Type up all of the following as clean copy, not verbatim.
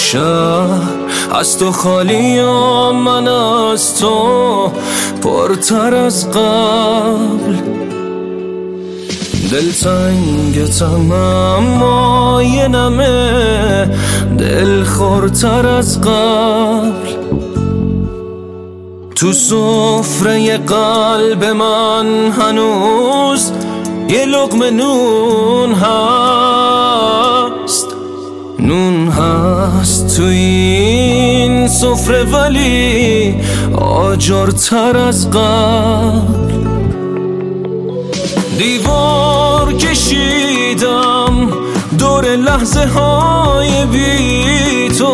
شهر از تو خالی و من از تو پرتر از قبل. دلتنگتم اما یه نمه دلخورتر از قبل. تو سفره قلب من هنوز یه لقمه نون هست. نون هست تو این سفره ولی آجرتر از قبل. دیوار کشیدم دور لحظه های بی تو،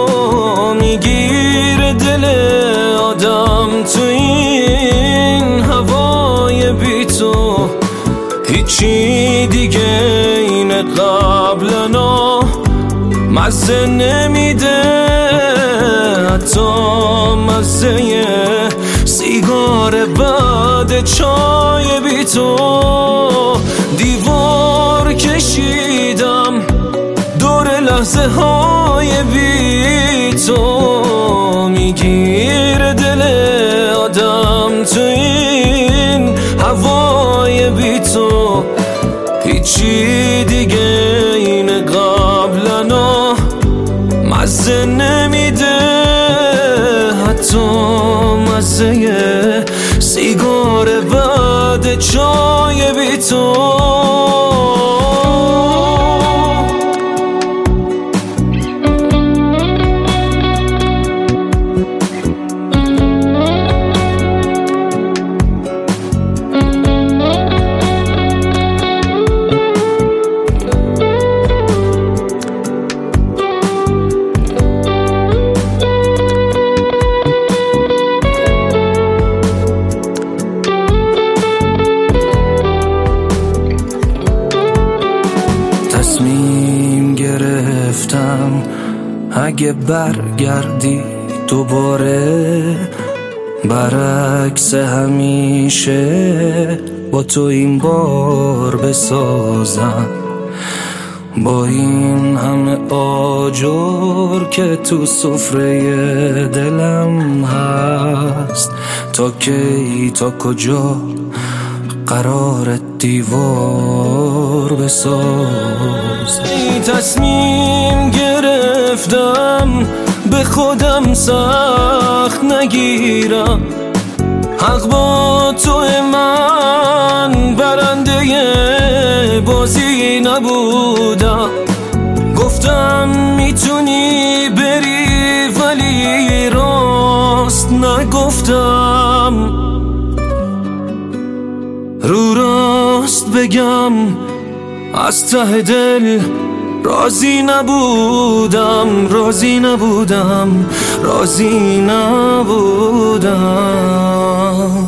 میگیره دل آدم تو این هوای بی تو. هیچی دیگه این قبلنا مزه نمیده، حتی مزه سیگار بعد چای بی تو. دیوار کشیدم دور لحظه های بی تو، میگیره دل آدم تو این هوای بی تو. هیچی دیگه این قبلنا مزه نمیده، حتی مزه سیگار بعد چای بی تو. تصمیم گرفتم اگه برگردی دوباره، برعکس همیشه با تو این بار بسازم. با این همه آجر که تو سفره دلم هست، تا کی تا کجا قرار دیوار بساز. تصمیم گرفتم به خودم سخت نگیرم، حق با تو من برنده بازی نبودم. گفتم میتونی بری ولی راست نگفتم. رو راست بگم از ته دل راضی نبودم، راضی نبودم، راضی نبودم.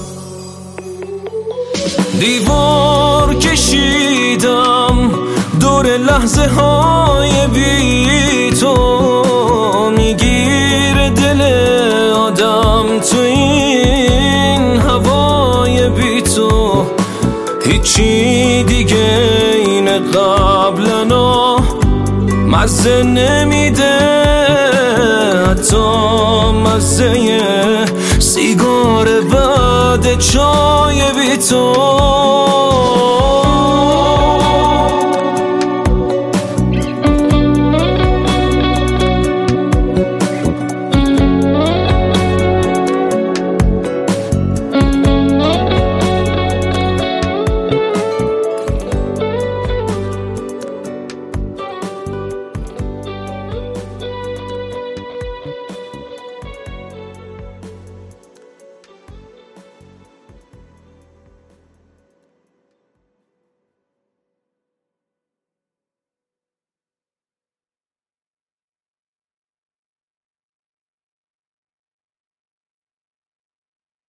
دیوار کشیدم دور لحظه های بی تو، میگیره دل آدم تو این هوای بی تو. هیچی دیگه این قبلنا مزه نمیده، حتی مزه سیگار بعد چای بی تو.